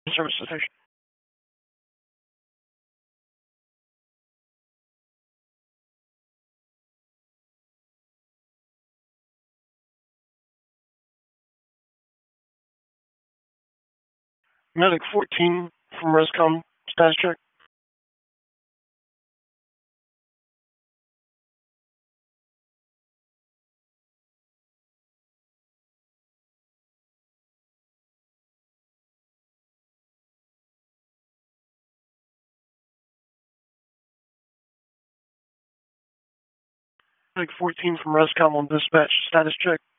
Service station. Medic 14 from Rescom. Status check. Medic 14 from Rescom on dispatch. Status check.